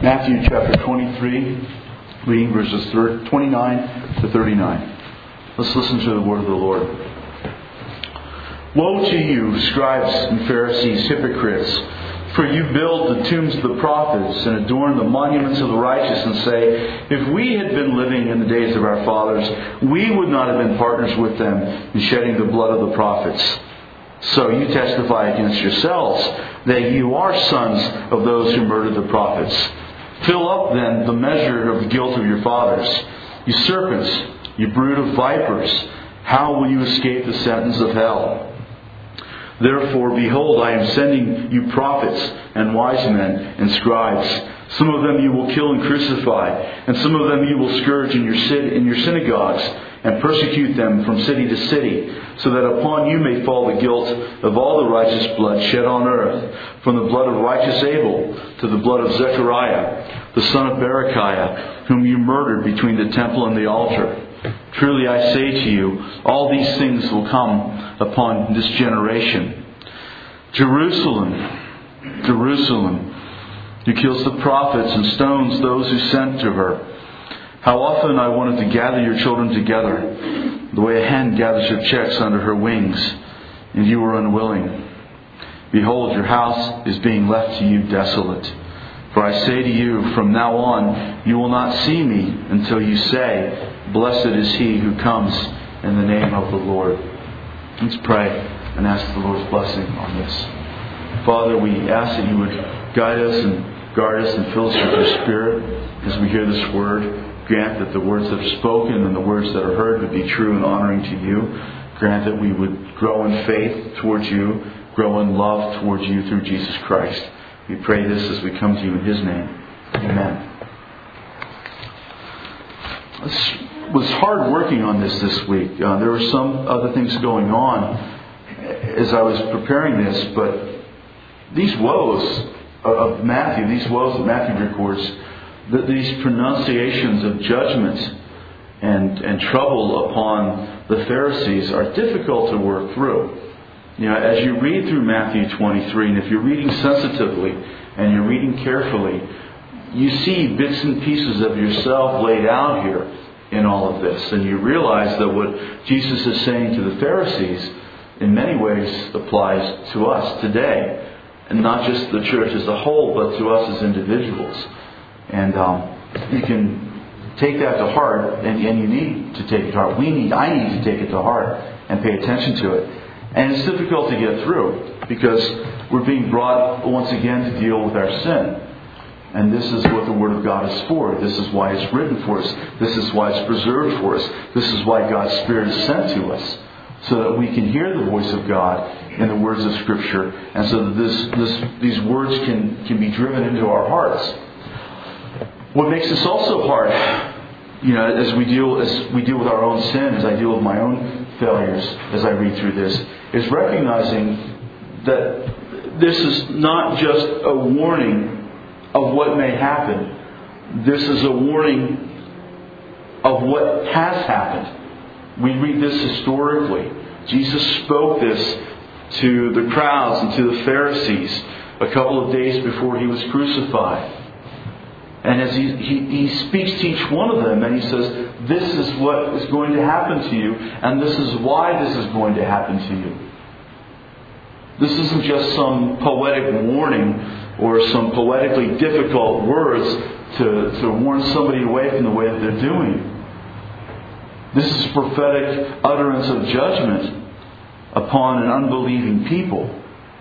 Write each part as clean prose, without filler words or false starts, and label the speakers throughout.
Speaker 1: Matthew chapter 23, reading verses 29 to 39. Let's listen to the word of the Lord. Woe to you, scribes and Pharisees, hypocrites! For you build the tombs of the prophets and adorn the monuments of the righteous and say, if we had been living in the days of our fathers, we would not have been partners with them in shedding the blood of the prophets. So you testify against yourselves that you are sons of those who murdered the prophets. Fill up then the measure of the guilt of your fathers. You serpents, you brood of vipers, how will you escape the sentence of hell? Therefore, behold, I am sending you prophets and wise men and scribes. Some of them you will kill and crucify, and some of them you will scourge in your synagogues and persecute them from city to city, so that upon you may fall the guilt of all the righteous blood shed on earth, from the blood of righteous Abel to the blood of Zechariah, the son of Berechiah, whom you murdered between the temple and the altar. Truly I say to you, all these things will come upon this generation. Jerusalem, Jerusalem, who kills the prophets and stones those who sent to her. How often I wanted to gather your children together, the way a hen gathers her chicks under her wings, and you were unwilling. Behold, your house is being left to you desolate. For I say to you, from now on you will not see me until you say, blessed is he who comes in the name of the Lord. Let's pray and ask the Lord's blessing on this. Father, we ask that you would guide us and guard us and fill us with your Spirit as we hear this word. Grant that the words that are spoken and the words that are heard would be true and honoring to you. Grant that we would grow in faith towards you, grow in love towards you through Jesus Christ. We pray this as we come to you in His name. Amen. I was hard working on this week. There were some other things going on as I was preparing this, but these woes of Matthew, these woes that Matthew records, these pronunciations of judgment and trouble upon the Pharisees are difficult to work through. You know, as you read through Matthew 23, and if you're reading sensitively and you're reading carefully, you see bits and pieces of yourself laid out here in all of this. And you realize that what Jesus is saying to the Pharisees in many ways applies to us today. And not just the church as a whole, but to us as individuals. And you can take that to heart, and you need to take it to heart. I need to take it to heart and pay attention to it. And it's difficult to get through because we're being brought once again to deal with our sin. And this is what the Word of God is for. This is why it's written for us. This is why it's preserved for us. This is why God's Spirit is sent to us, so that we can hear the voice of God in the words of Scripture, and so that these words can be driven into our hearts. What makes this also hard, as we deal with our own sin, as I deal with my own failures, as I read through this, is recognizing that this is not just a warning of what may happen. This is a warning of what has happened. We read this historically. Jesus spoke this to the crowds and to the Pharisees a couple of days before He was crucified. And as he speaks to each one of them, and He says, this is what is going to happen to you, and this is why this is going to happen to you. This isn't just some poetic warning or some poetically difficult words to warn somebody away from the way that they're doing. This is prophetic utterance of judgment upon an unbelieving people.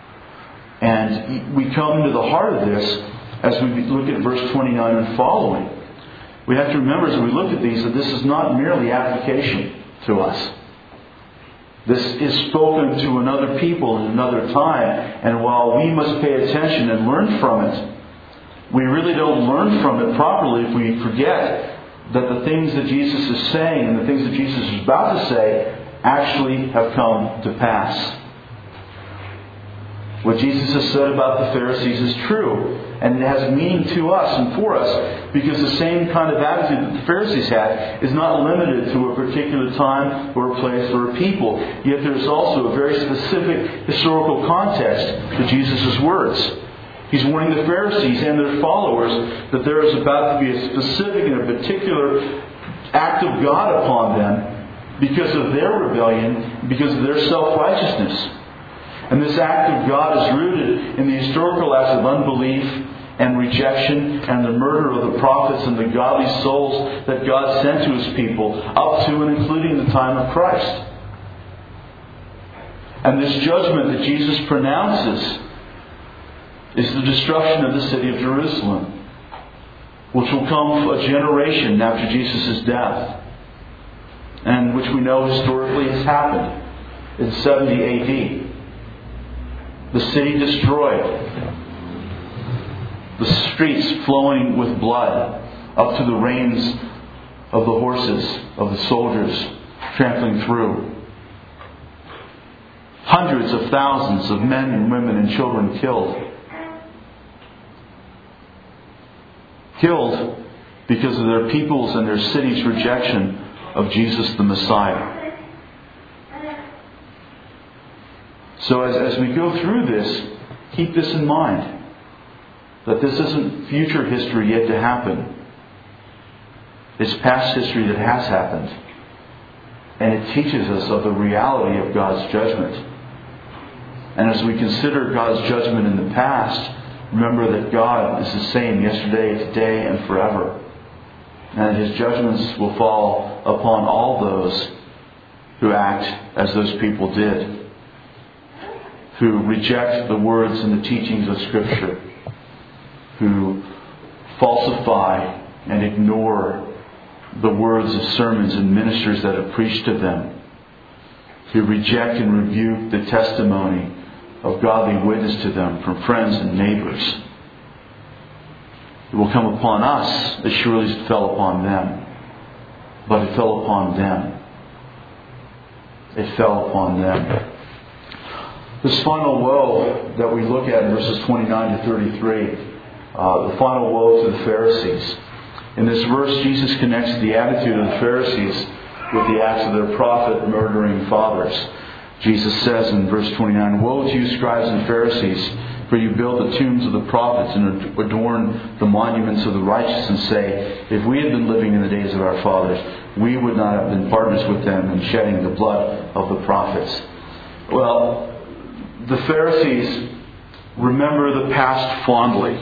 Speaker 1: And we come to the heart of this as we look at verse 29 and following. We have to remember as we look at these that this is not merely application to us. This is spoken to another people in another time. And while we must pay attention and learn from it, we really don't learn from it properly if we forget that the things that Jesus is saying and the things that Jesus is about to say actually have come to pass. What Jesus has said about the Pharisees is true, and it has meaning to us and for us, because the same kind of attitude that the Pharisees had is not limited to a particular time or a place or a people. Yet there's also a very specific historical context to Jesus' words. He's warning the Pharisees and their followers that there is about to be a specific and a particular act of God upon them because of their rebellion, because of their self-righteousness. And this act of God is rooted in the historical acts of unbelief and rejection and the murder of the prophets and the godly souls that God sent to His people up to and including the time of Christ. And this judgment that Jesus pronounces is the destruction of the city of Jerusalem, which will come a generation after Jesus' death, and which we know historically has happened in 70 A.D. The city destroyed, the streets flowing with blood, up to the reins of the horses, of the soldiers trampling through. Hundreds of thousands of men and women and children killed. Killed because of their people's and their city's rejection of Jesus the Messiah. So as we go through this, keep this in mind. That this isn't future history yet to happen. It's past history that has happened. And it teaches us of the reality of God's judgment. And as we consider God's judgment in the past, remember that God is the same yesterday, today, and forever. And His judgments will fall upon all those who act as those people did, who reject the words and the teachings of Scripture, who falsify and ignore the words of sermons and ministers that have preached to them, who reject and rebuke the testimony of godly witness to them from friends and neighbors. It will come upon us as surely as it fell upon them. But it fell upon them. It fell upon them. This final woe that we look at in verses 29 to 33, the final woe to the Pharisees. In this verse, Jesus connects the attitude of the Pharisees with the acts of their prophet-murdering fathers. Jesus says in verse 29, "Woe to you, scribes and Pharisees, for you build the tombs of the prophets and adorn the monuments of the righteous and say, if we had been living in the days of our fathers, we would not have been partners with them in shedding the blood of the prophets." Well, the Pharisees remember the past fondly.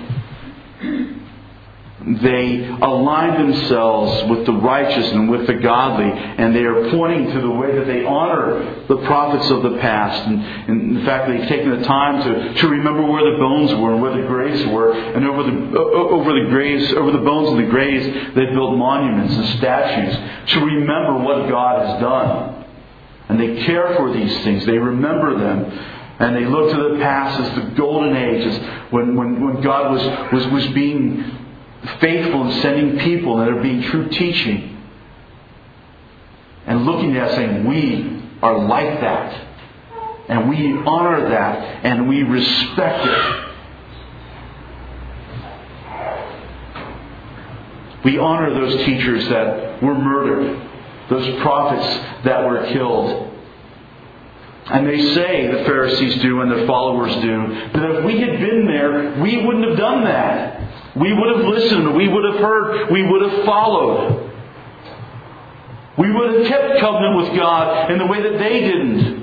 Speaker 1: They align themselves with the righteous and with the godly, and they are pointing to the way that they honor the prophets of the past. And in fact, they've taken the time to remember where the bones were and where the graves were, and over the bones of the graves, they built monuments and statues to remember what God has done. And they care for these things. They remember them. And they look to the past as the golden ages when God was being faithful in sending people that are being true teaching. And looking at that saying, we are like that. And we honor that. And we respect it. We honor those teachers that were murdered. Those prophets that were killed. And they say, the Pharisees do and their followers do, that if we had been there, we wouldn't have done that. We would have listened. We would have heard. We would have followed. We would have kept covenant with God in the way that they didn't.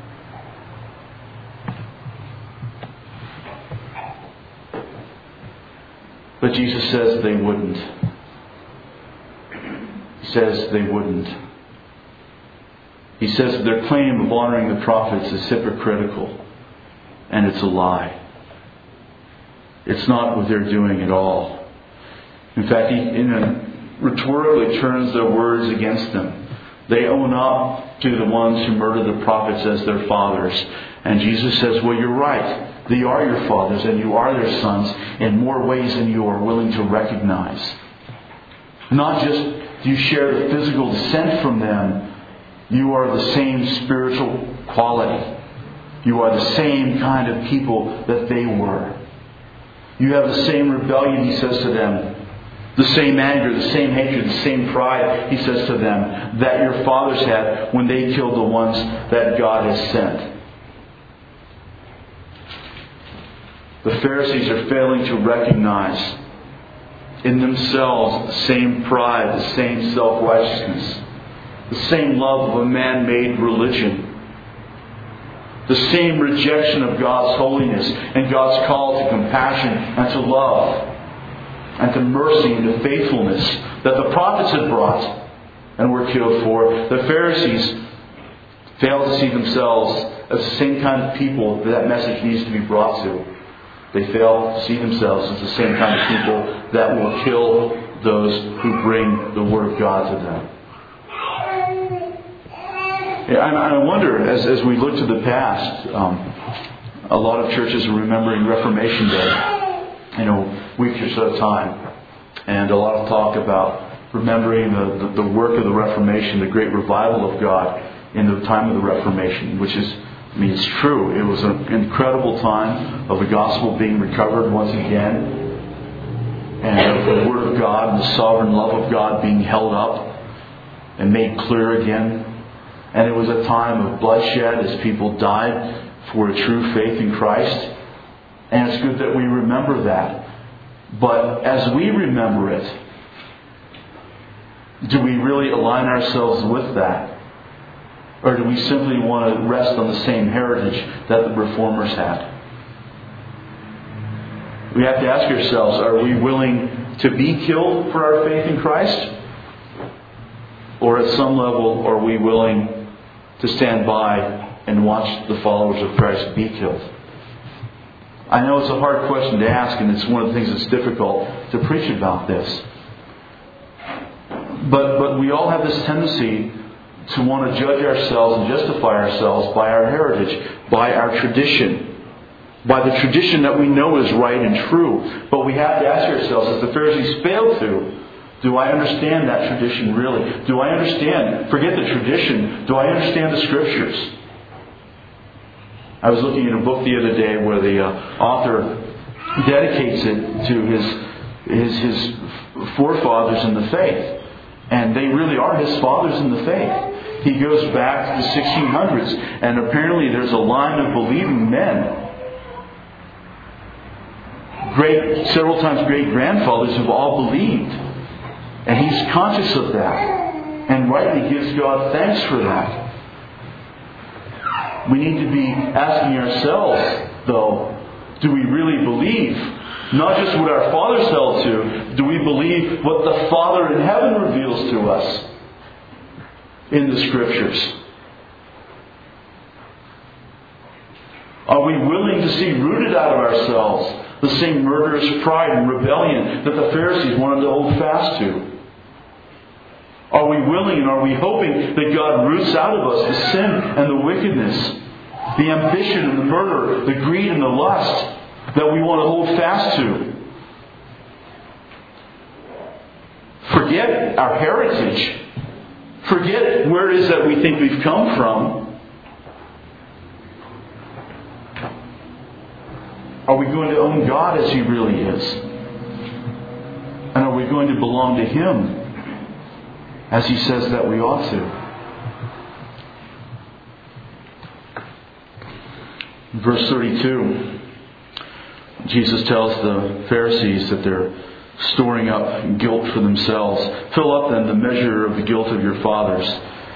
Speaker 1: But Jesus says they wouldn't. He says they wouldn't. He says that their claim of honoring the prophets is hypocritical. And it's a lie. It's not what they're doing at all. In fact, he rhetorically turns their words against them. They own up to the ones who murdered the prophets as their fathers. And Jesus says, well, you're right. They are your fathers and you are their sons in more ways than you are willing to recognize. Not just do you share the physical descent from them, you are the same spiritual quality. You are the same kind of people that they were. You have the same rebellion, he says to them. The same anger, the same hatred, the same pride, he says to them, that your fathers had when they killed the ones that God has sent. The Pharisees are failing to recognize in themselves the same pride, the same self-righteousness, the same love of a man-made religion, the same rejection of God's holiness and God's call to compassion and to love and to mercy and to faithfulness that the prophets had brought and were killed for. The Pharisees fail to see themselves as the same kind of people that message needs to be brought to. They fail to see themselves as the same kind of people that will kill those who bring the Word of God to them. I wonder, as we look to the past, a lot of churches are remembering Reformation Day, weeks or so at a time. And a lot of talk about remembering the work of the Reformation, the great revival of God in the time of the Reformation, which is, it's true. It was an incredible time of the gospel being recovered once again, and of the Word of God and the sovereign love of God being held up and made clear again. And it was a time of bloodshed as people died for a true faith in Christ. And it's good that we remember that. But as we remember it, do we really align ourselves with that? Or do we simply want to rest on the same heritage that the Reformers had? We have to ask ourselves, are we willing to be killed for our faith in Christ? Or at some level, are we willing to stand by and watch the followers of Christ be killed? I know it's a hard question to ask, and it's one of the things that's difficult to preach about this. But we all have this tendency to want to judge ourselves and justify ourselves by our heritage, by our tradition, by the tradition that we know is right and true. But we have to ask ourselves, as the Pharisees failed to, do I understand that tradition really? Do I understand, forget the tradition, do I understand the Scriptures? I was looking at a book the other day where the author dedicates it to his forefathers in the faith. And they really are his fathers in the faith. He goes back to the 1600s, and apparently there's a line of believing men, several times great grandfathers, who've all believed. And he's conscious of that, and rightly gives God thanks for that. We need to be asking ourselves, though, do we really believe not just what our fathers held to, do we believe what the Father in heaven reveals to us in the Scriptures? Are we willing to see rooted out of ourselves the same murderous pride and rebellion that the Pharisees wanted to hold fast to? Are we willing and are we hoping that God roots out of us the sin and the wickedness, the ambition and the murder, the greed and the lust that we want to hold fast to? Forget our heritage. Forget where it is that we think we've come from. Are we going to own God as He really is? And are we going to belong to Him as He says that we ought to? Verse 32, Jesus tells the Pharisees that they're storing up guilt for themselves. Fill up then the measure of the guilt of your fathers.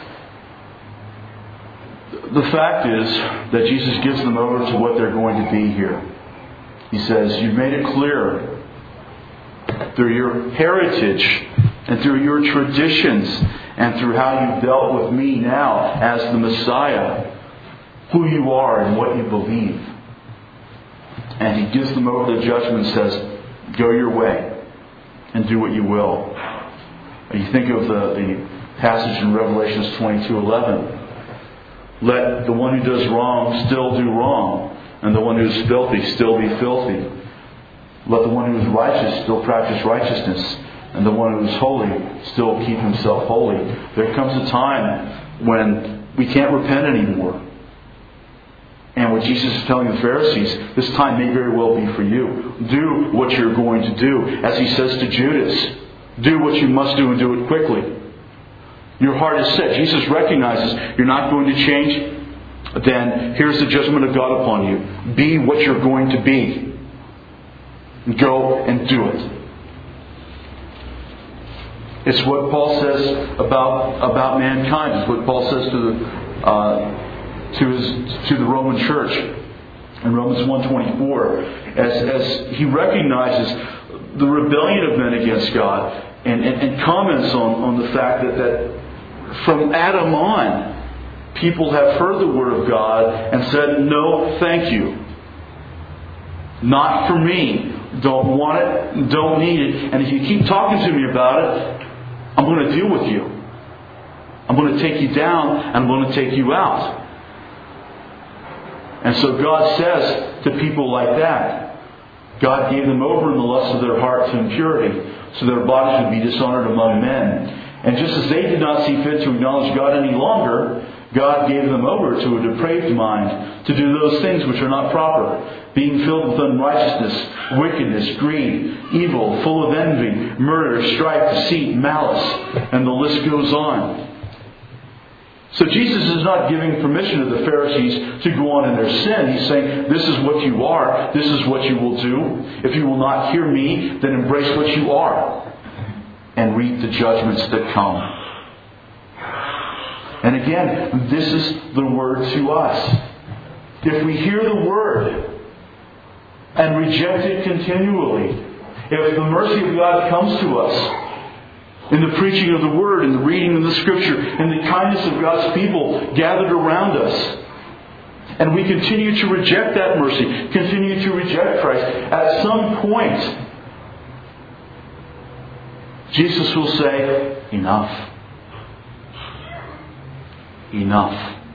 Speaker 1: The fact is that Jesus gives them over to what they're going to be here. He says, you've made it clear through your heritage and through your traditions and through how you've dealt with me now as the Messiah, who you are and what you believe. And He gives them over to judgment and says, go your way and do what you will. You think of the passage in Revelations 22:11. Let the one who does wrong still do wrong, and the one who is filthy still be filthy. Let the one who is righteous still practice righteousness, and the one who is holy still keep himself holy. There comes a time when we can't repent anymore. And what Jesus is telling the Pharisees, this time may very well be for you. Do what you're going to do. As He says to Judas, do what you must do and do it quickly. Your heart is set. Jesus recognizes you're not going to change. Then here's the judgment of God upon you. Be what you're going to be. Go and do it. It's what Paul says about mankind. It's what Paul says to the Roman church in Romans 1:24, as he recognizes the rebellion of men against God, and comments on the fact that from Adam on, people have heard the Word of God and said, "No, thank you. Not for me. Don't want it. Don't need it. And if you keep talking to me about it, I'm going to deal with you. I'm going to take you down and I'm going to take you out." And so God says to people like that, God gave them over in the lust of their heart to impurity, so their bodies would be dishonored among men. And just as they did not see fit to acknowledge God any longer, God gave them over to a depraved mind to do those things which are not proper, being filled with unrighteousness, wickedness, greed, evil, full of envy, murder, strife, deceit, malice, and the list goes on. So Jesus is not giving permission to the Pharisees to go on in their sin. He's saying, this is what you are. This is what you will do. If you will not hear me, then embrace what you are and reap the judgments that come. And again, this is the Word to us. If we hear the Word and reject it continually, if the mercy of God comes to us in the preaching of the Word, in the reading of the Scripture, in the kindness of God's people gathered around us, and we continue to reject that mercy, continue to reject Christ, at some point, Jesus will say, enough. Enough.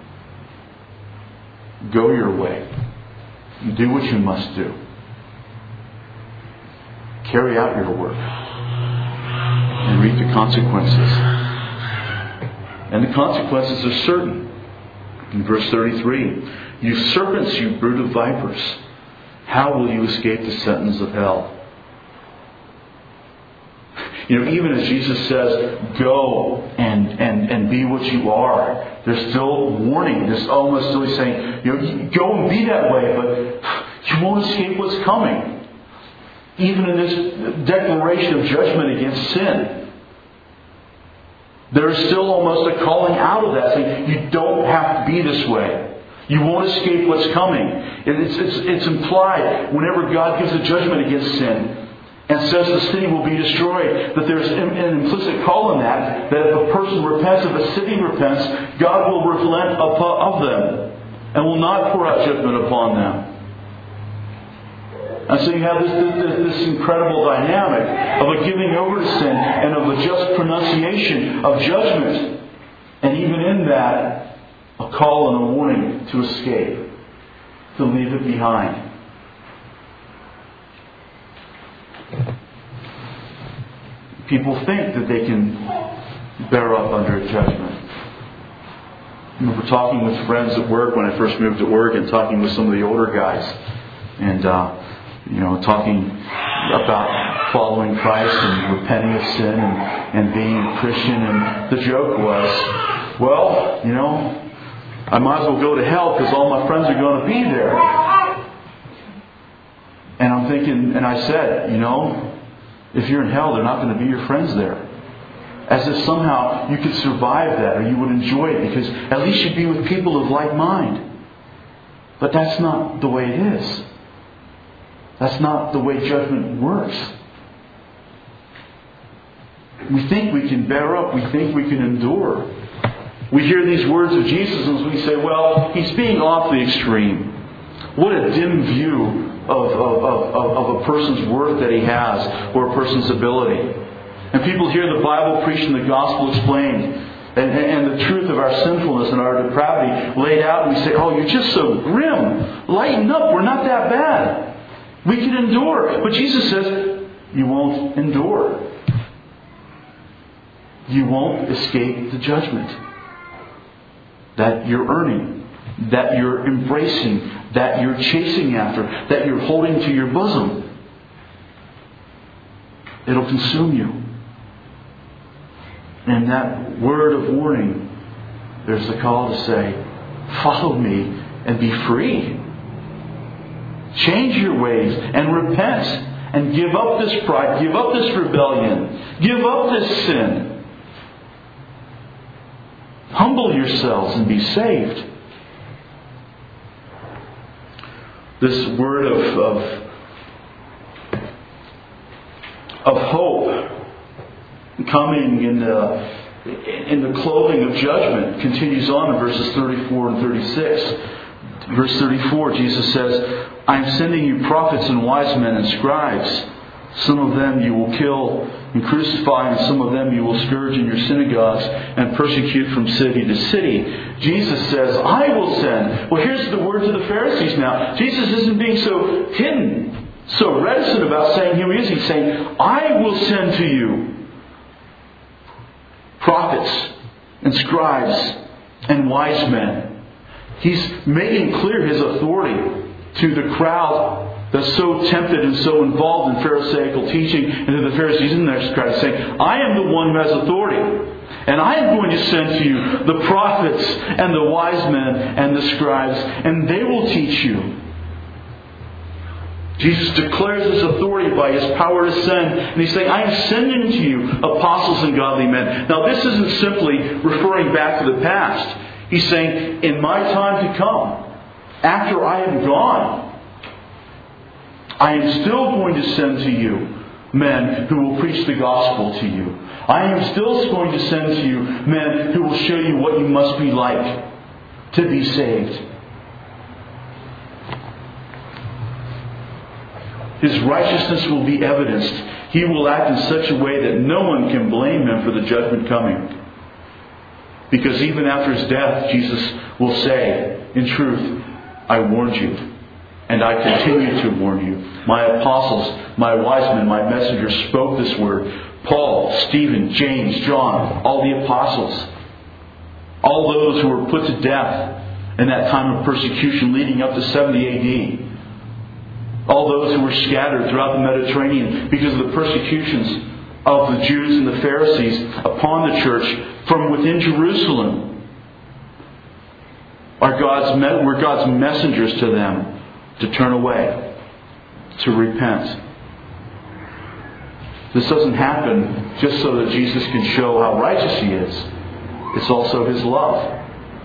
Speaker 1: Go your way. Do what you must do. Carry out your work. And reap the consequences. And the consequences are certain. In verse 33, "You serpents, you brood of vipers, how will you escape the sentence of hell?" Even as Jesus says, go and be what you are, there's still warning. There's almost still saying, go and be that way, but you won't escape what's coming. Even in this declaration of judgment against sin, there is still almost a calling out of that, saying, you don't have to be this way. You won't escape what's coming. It's implied whenever God gives a judgment against sin and says the city will be destroyed, that there's an implicit call in that if a person repents, if a city repents, God will relent of them and will not pour out judgment upon them. And so you have this incredible dynamic of a giving over to sin and of a just pronunciation of judgment. And even in that, a call and a warning to escape, to leave it behind. People think that they can bear up under a judgment. I remember talking with friends at work when I first moved to Oregon, talking with some of the older guys, and talking about following Christ and repenting of sin and being a Christian. And the joke was, well, I might as well go to hell because all my friends are going to be there. And I'm thinking, and I said, if you're in hell, they're not going to be your friends there. As if somehow you could survive that or you would enjoy it because at least you'd be with people of like mind. But that's not the way it is. That's not the way judgment works. We think we can bear up. We think we can endure. We hear these words of Jesus and we say, well, he's being awfully extreme. What a dim view of a person's worth that he has or a person's ability. And people hear the Bible preached and the gospel explained and the truth of our sinfulness and our depravity laid out, and we say, oh, you're just so grim. Lighten up. We're not that bad. We can endure. But Jesus says, you won't endure. You won't escape the judgment that you're earning, that you're embracing, that you're chasing after, that you're holding to your bosom. It'll consume you. And that word of warning, there's the call to say, follow me and be free. Change your ways and repent and give up this pride, give up this rebellion, give up this sin. Humble yourselves and be saved. This word of hope coming in the clothing of judgment continues on in verses 34 and 36. Verse 34, Jesus says, I am sending you prophets and wise men and scribes. Some of them you will kill and crucify, and some of them you will scourge in your synagogues and persecute from city to city. Jesus says, I will send. Well, here's the word to the Pharisees now. Jesus isn't being so hidden, so reticent about saying who He is. He's saying, I will send to you prophets and scribes and wise men. He's making clear His authority to the crowd that's so tempted and so involved in Pharisaical teaching, and to the Pharisees in their crowd, saying, I am the one who has authority. And I am going to send to you the prophets and the wise men and the scribes, and they will teach you. Jesus declares His authority by His power to send. And He's saying, I am sending to you apostles and godly men. Now this isn't simply referring back to the past. He's saying, in my time to come, after I am gone, I am still going to send to you men who will preach the gospel to you. I am still going to send to you men who will show you what you must be like to be saved. His righteousness will be evidenced. He will act in such a way that no one can blame Him for the judgment coming. Because even after His death, Jesus will say, in truth, I warned you. And I continue to warn you. My apostles, my wise men, my messengers spoke this word. Paul, Stephen, James, John, all the apostles. All those who were put to death in that time of persecution leading up to 70 AD. All those who were scattered throughout the Mediterranean because of the persecutions of the Jews and the Pharisees upon the church from within Jerusalem. Were God's messengers to them to turn away, to repent. This doesn't happen just so that Jesus can show how righteous He is. It's also His love.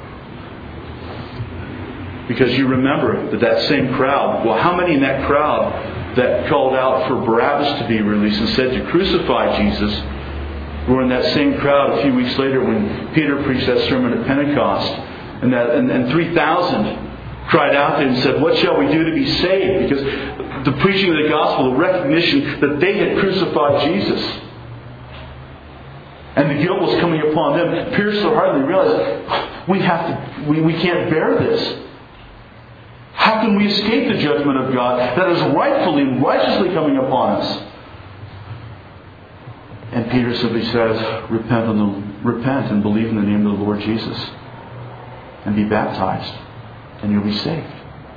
Speaker 1: Because you remember that same crowd, well, how many in that crowd that called out for Barabbas to be released and said to crucify Jesus were in that same crowd a few weeks later when Peter preached that sermon at Pentecost, and 3,000 cried out to Him and said, what shall we do to be saved? Because the preaching of the gospel, the recognition that they had crucified Jesus, and the guilt was coming upon them, pierced their heart, and they realized, we can't bear this. How can we escape the judgment of God that is rightfully and righteously coming upon us? And Peter simply says, repent and believe in the name of the Lord Jesus, and be baptized, and you'll be saved.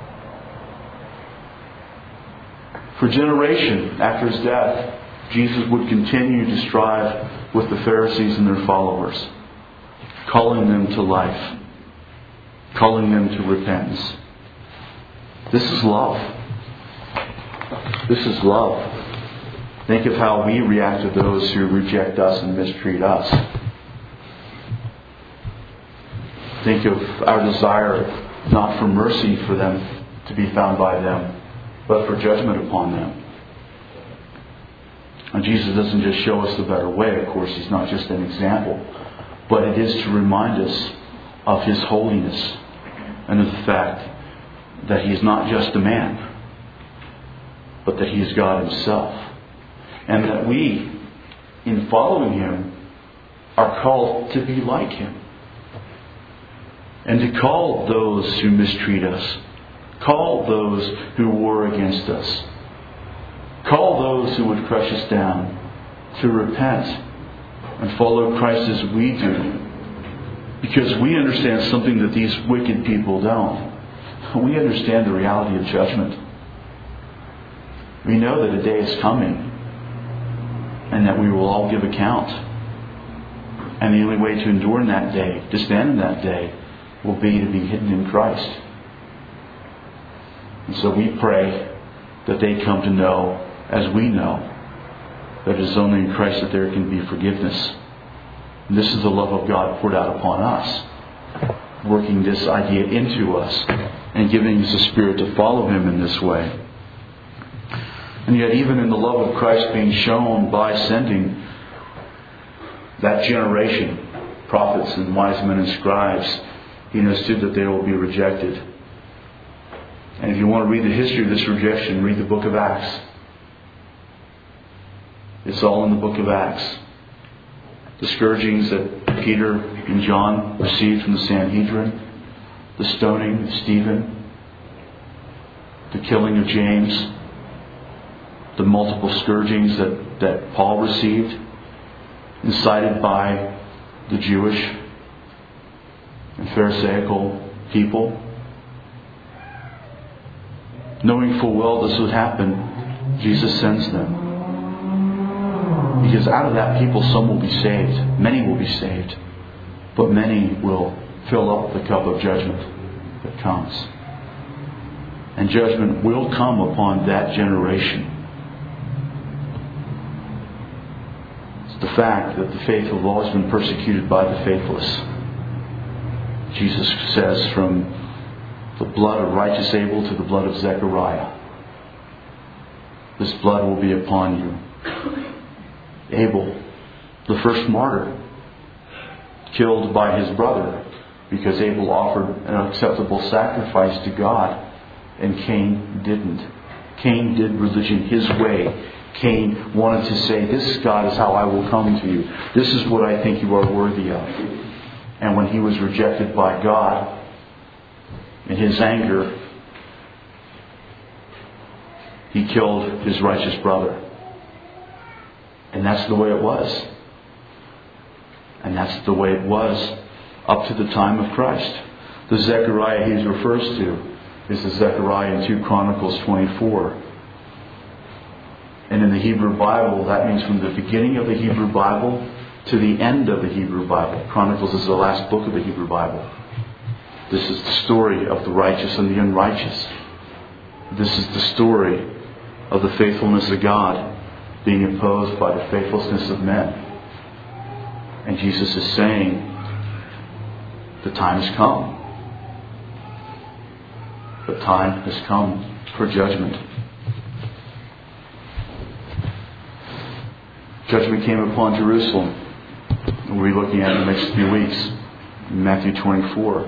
Speaker 1: For generation after His death, Jesus would continue to strive with the Pharisees and their followers, calling them to life, calling them to repentance. This is love. This is love. Think of how we react to those who reject us and mistreat us. Think of our desire not for mercy for them to be found by them, but for judgment upon them. And Jesus doesn't just show us the better way, of course. He's not just an example. But it is to remind us of His holiness and of the fact that He is not just a man, but that He is God Himself. And that we, in following Him, are called to be like Him. And to call those who mistreat us, call those who war against us, call those who would crush us down, to repent and follow Christ as we do. Because we understand something that these wicked people don't. We understand the reality of judgment. We know that a day is coming and that we will all give account. And the only way to endure in that day, to stand in that day, will be to be hidden in Christ. And so we pray that they come to know as we know that it is only in Christ that there can be forgiveness. And this is the love of God poured out upon us, working this idea into us and giving us a spirit to follow Him in this way. And yet even in the love of Christ being shown by sending that generation, prophets and wise men and scribes, He understood that they will be rejected. And if you want to read the history of this rejection, read the book of Acts. It's all in the book of Acts. The scourgings that Peter and John received from the Sanhedrin, the stoning of Stephen, the killing of James, the multiple scourgings that Paul received, incited by the Jewish and Pharisaical people. Knowing full well this would happen, Jesus sends them. Because out of that people some will be saved. Many will be saved. But many will fill up the cup of judgment that comes. And judgment will come upon that generation. It's the fact that the faithful have always been persecuted by the faithless. Jesus says, from the blood of righteous Abel to the blood of Zechariah, this blood will be upon you. Abel, the first martyr, killed by his brother because Abel offered an acceptable sacrifice to God and Cain didn't. Cain did religion his way. Cain wanted to say, this God is how I will come to you. This is what I think you are worthy of. And when he was rejected by God, in his anger, he killed his righteous brother. And that's the way it was. And that's the way it was up to the time of Christ. The Zechariah he refers to is the Zechariah in 2 Chronicles 24. And in the Hebrew Bible, that means from the beginning of the Hebrew Bible to the end of the Hebrew Bible. Chronicles is the last book of the Hebrew Bible. This is the story of the righteous and the unrighteous. This is the story of the faithfulness of God being opposed by the faithlessness of men. And Jesus is saying, the time has come. The time has come for judgment. Judgment came upon Jerusalem. And we'll be looking at it in the next few weeks. In Matthew 24.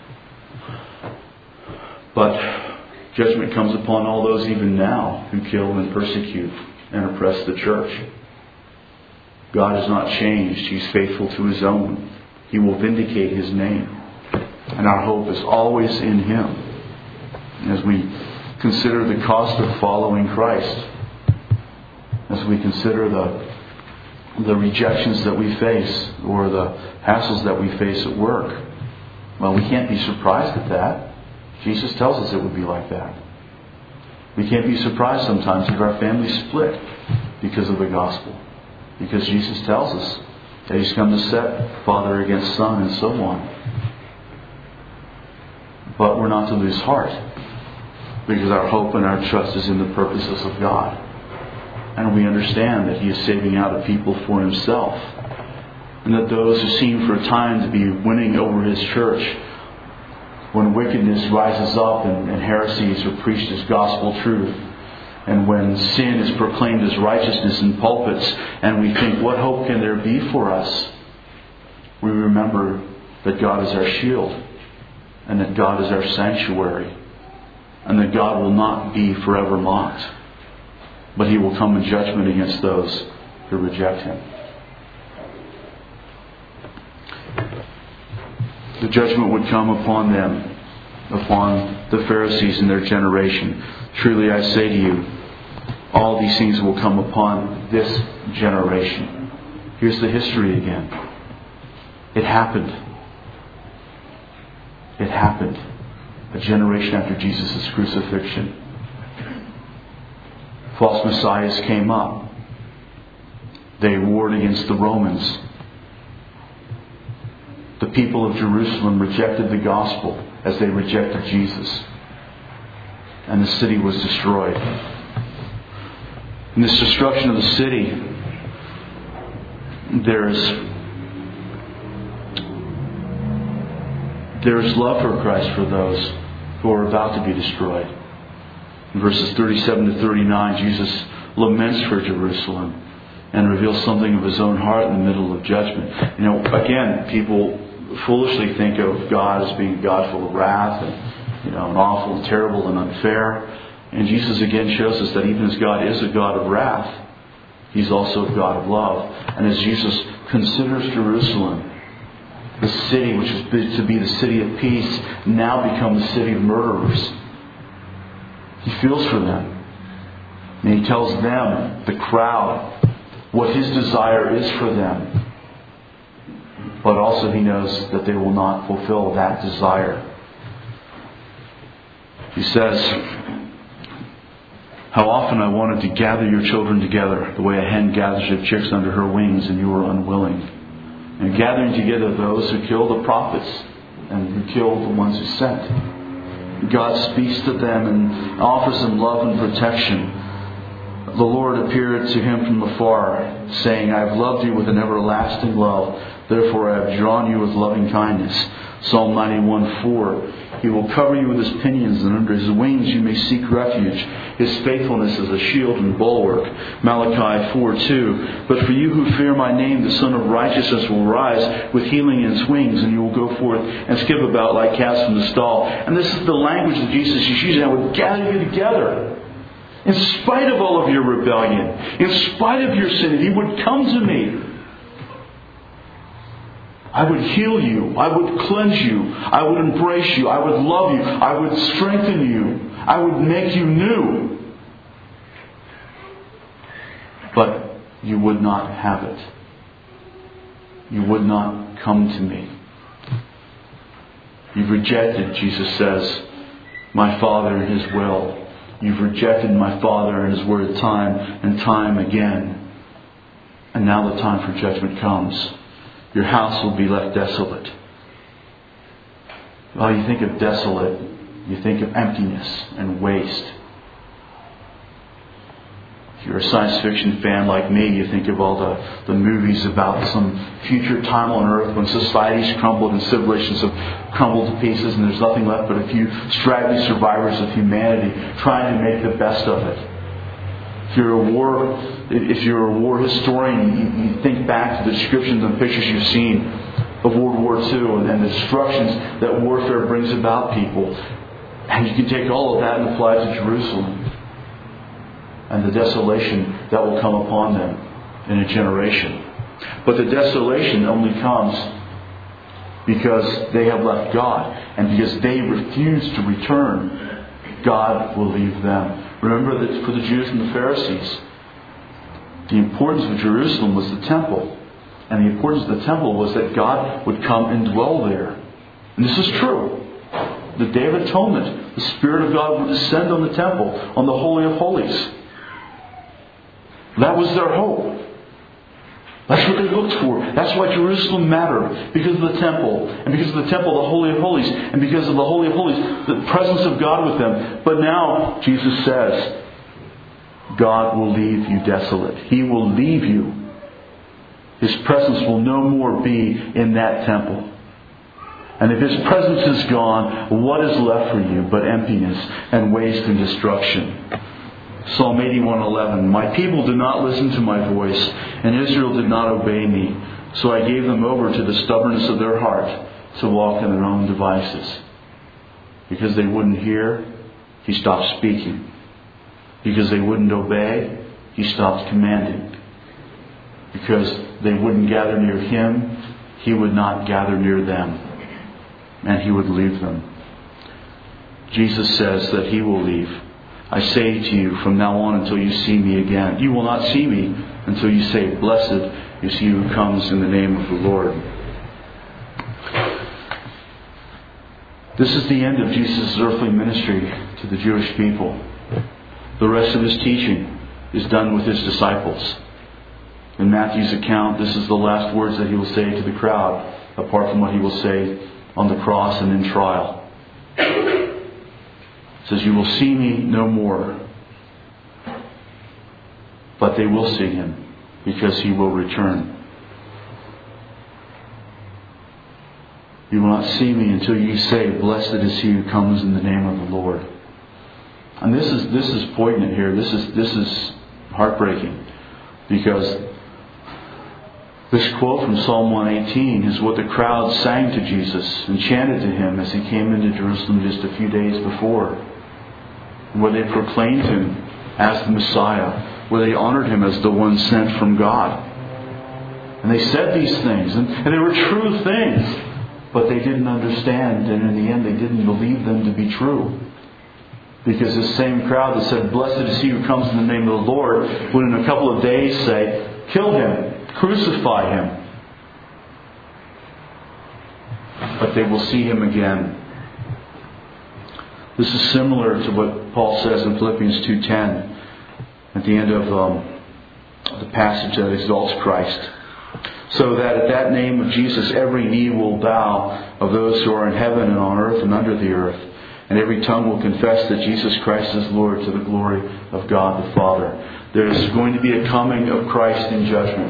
Speaker 1: But judgment comes upon all those even now who kill and persecute and oppress the church. God has not changed. He's faithful to His own. He will vindicate His name. And our hope is always in Him. As we consider the cost of following Christ, as we consider the rejections that we face or the hassles that we face at work, well, we can't be surprised at that. Jesus tells us it would be like that. We can't be surprised sometimes if our families split because of the gospel. Because Jesus tells us that He's come to set father against son and so on. But we're not to lose heart. Because our hope and our trust is in the purposes of God. And we understand that He is saving out a people for Himself. And that those who seem for a time to be winning over His church, when wickedness rises up and heresies are preached as gospel truth, and when sin is proclaimed as righteousness in pulpits, and we think, what hope can there be for us? We remember that God is our shield, and that God is our sanctuary, and that God will not be forever mocked, but He will come in judgment against those who reject Him. The judgment would come upon them, upon the Pharisees and their generation. Truly I say to you, all these things will come upon this generation. Here's the history again. It happened. It happened. A generation after Jesus' crucifixion. False messiahs came up. They warred against the Romans. The people of Jerusalem rejected the gospel as they rejected Jesus. And the city was destroyed. In this destruction of the city, there is love for Christ for those who are about to be destroyed. In verses 37 to 39, Jesus laments for Jerusalem and reveals something of His own heart in the middle of judgment. Again, people foolishly think of God as being a God full of wrath and and awful and terrible and unfair. And Jesus again shows us that even as God is a God of wrath, He's also a God of love. And as Jesus considers Jerusalem, the city which is to be the city of peace, now become the city of murderers, He feels for them. And He tells them, the crowd, what His desire is for them. But also He knows that they will not fulfill that desire. He says, how often I wanted to gather your children together, the way a hen gathers her chicks under her wings, and you were unwilling. And gathering together those who killed the prophets and who killed the ones who sent. God speaks to them and offers them love and protection. The Lord appeared to him from afar, saying, I have loved you with an everlasting love. Therefore I have drawn you with loving kindness. Psalm 91:4. He will cover you with His pinions, and under His wings you may seek refuge. His faithfulness is a shield and bulwark. Malachi 4:2. But for you who fear my name, the Son of Righteousness will rise with healing in His wings, and you will go forth and skip about like calves from the stall. And this is the language that Jesus is using. I would gather you together. In spite of all of your rebellion, in spite of your sin, He would come to me. I would heal you. I would cleanse you. I would embrace you. I would love you. I would strengthen you. I would make you new. But you would not have it. You would not come to me. You've rejected, Jesus says, my Father and His will. You've rejected my Father and His word time and time again. And now the time for judgment comes. Your house will be left desolate. Well, you think of desolate, you think of emptiness and waste. If you're a science fiction fan like me, you think of all the movies about some future time on Earth when society's crumbled and civilizations have crumbled to pieces and there's nothing left but a few straggly survivors of humanity trying to make the best of it. If you're a war historian, you think back to the descriptions and pictures you've seen of World War II and the destructions that warfare brings about people. And you can take all of that and apply it to Jerusalem and the desolation that will come upon them in a generation. But the desolation only comes because they have left God. And because they refuse to return, God will leave them. Remember that for the Jews and the Pharisees, the importance of Jerusalem was the temple. And the importance of the temple was that God would come and dwell there. And this is true. The Day of Atonement, the Spirit of God would descend on the temple, on the Holy of Holies. That was their hope. That's what they looked for. That's why Jerusalem mattered. Because of the temple. And because of the temple, the Holy of Holies. And because of the Holy of Holies, the presence of God with them. But now, Jesus says, God will leave you desolate. He will leave you. His presence will no more be in that temple. And if His presence is gone, what is left for you but emptiness and waste and destruction? Psalm 81:11. My people did not listen to my voice, and Israel did not obey me. So I gave them over to the stubbornness of their heart to walk in their own devices. Because they wouldn't hear, He stopped speaking. Because they wouldn't obey, He stopped commanding. Because they wouldn't gather near Him, He would not gather near them. And He would leave them. Jesus says that He will leave. I say to you from now on until you see me again. You will not see me until you say, blessed is he who comes in the name of the Lord. This is the end of Jesus' earthly ministry to the Jewish people. The rest of His teaching is done with His disciples. In Matthew's account, this is the last words that He will say to the crowd, apart from what He will say on the cross and in trial. It says, you will see me no more. But they will see Him because He will return. You will not see me until you say, "Blessed is he who comes in the name of the Lord." And this is poignant here. This is heartbreaking, because this quote from Psalm 118 is what the crowd sang to Jesus and chanted to Him as He came into Jerusalem just a few days before, where they proclaimed Him as the Messiah, where they honored Him as the one sent from God. And they said these things, and they were true things, but they didn't understand, and in the end they didn't believe them to be true. Because this same crowd that said, "Blessed is he who comes in the name of the Lord," would in a couple of days say, "Kill Him, crucify Him." But they will see Him again. This is similar to what Paul says in Philippians 2:10 at the end of the passage that exalts Christ. "So that at that name of Jesus every knee will bow, of those who are in heaven and on earth and under the earth, and every tongue will confess that Jesus Christ is Lord, to the glory of God the Father." There's going to be a coming of Christ in judgment.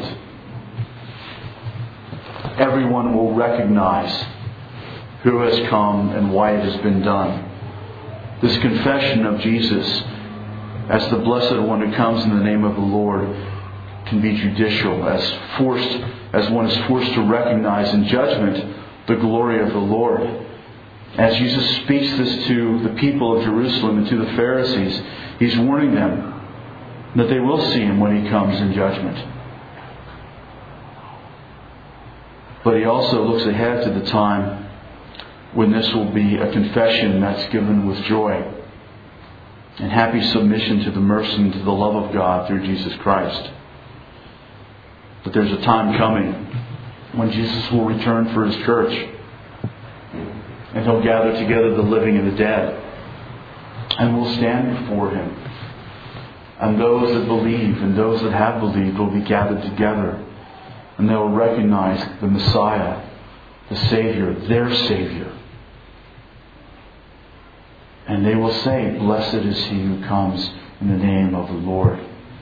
Speaker 1: Everyone will recognize who has come and why it has been done. This confession of Jesus as the Blessed One who comes in the name of the Lord can be judicial, as one is forced to recognize in judgment the glory of the Lord. As Jesus speaks this to the people of Jerusalem and to the Pharisees, He's warning them that they will see Him when He comes in judgment. But He also looks ahead to the time when this will be a confession that's given with joy and happy submission to the mercy and to the love of God through Jesus Christ. But there's a time coming when Jesus will return for His church, and He'll gather together the living and the dead, and we'll stand before Him. And those that believe and those that have believed will be gathered together, and they will recognize the Messiah, the Savior, their Savior. And they will say, "Blessed is he who comes in the name of the Lord."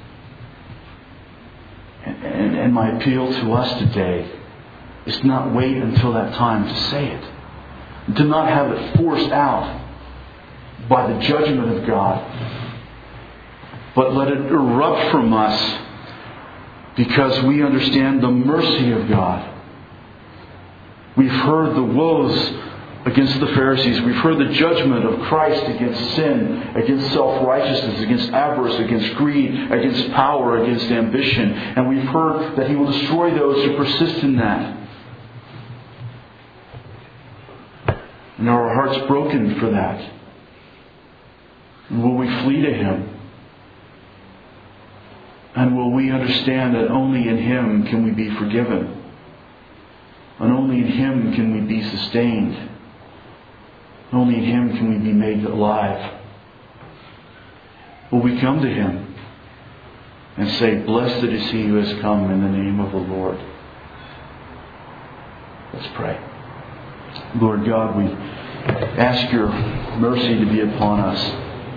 Speaker 1: And my appeal to us today is to not wait until that time to say it. To not have it forced out by the judgment of God. But let it erupt from us because we understand the mercy of God. We've heard the woes against the Pharisees. We've heard the judgment of Christ against sin, against self-righteousness, against avarice, against greed, against power, against ambition. And we've heard that He will destroy those who persist in that. And are our hearts broken for that? And will we flee to Him? And will we understand that only in Him can we be forgiven? And only in Him can we be sustained? Only in Him can we be made alive? Will we come to Him and say, "Blessed is he who has come in the name of the Lord"? Let's pray. Lord God, we ask Your mercy to be upon us.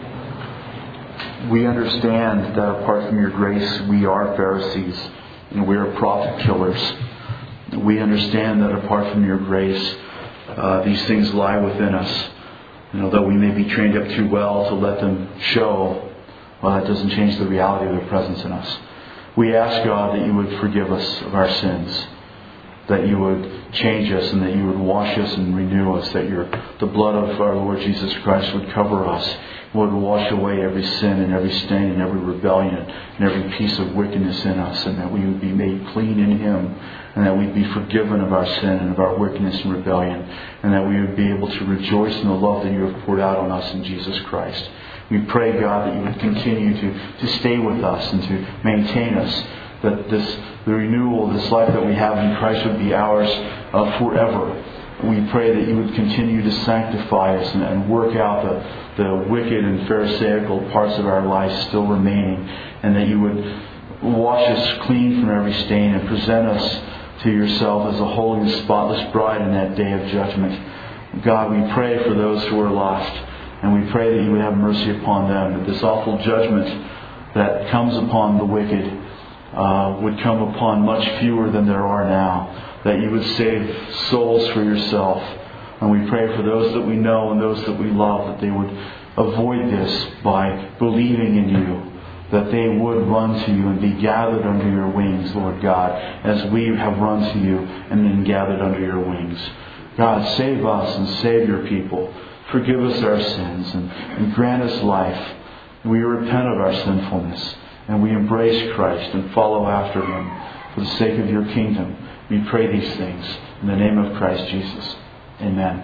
Speaker 1: We understand that apart from Your grace, we are Pharisees and we are prophet killers. We understand that apart from Your grace, these things lie within us. And although we may be trained up too well to let them show, well, that doesn't change the reality of Their presence in us. We ask, God, that You would forgive us of our sins, that You would change us, and that You would wash us and renew us, that the blood of our Lord Jesus Christ would cover us, would wash away every sin and every stain and every rebellion and every piece of wickedness in us, and that we would be made clean in Him, and that we'd be forgiven of our sin and of our wickedness and rebellion, and that we would be able to rejoice in the love that You have poured out on us in Jesus Christ. We pray, God, that You would continue to stay with us and to maintain us, that the renewal of this life that we have in Christ would be ours forever. We pray that You would continue to sanctify us and work out the wicked and pharisaical parts of our lives still remaining, and that You would wash us clean from every stain and present us to Yourself as a holy and spotless bride in that day of judgment. God, we pray for those who are lost, and we pray that You would have mercy upon them, that this awful judgment that comes upon the wicked would come upon much fewer than there are now. That you would save souls for yourself. And we pray for those that we know and those that we love, that they would avoid this by believing in you. That they would run to you and be gathered under your wings, Lord God, as we have run to you and been gathered under your wings. God, save us and save your people. Forgive us our sins and grant us life. We repent of our sinfulness and we embrace Christ and follow after Him for the sake of your kingdom. We pray these things in the name of Christ Jesus. Amen.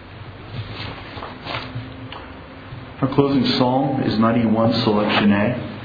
Speaker 1: Our closing psalm is 91, selection A.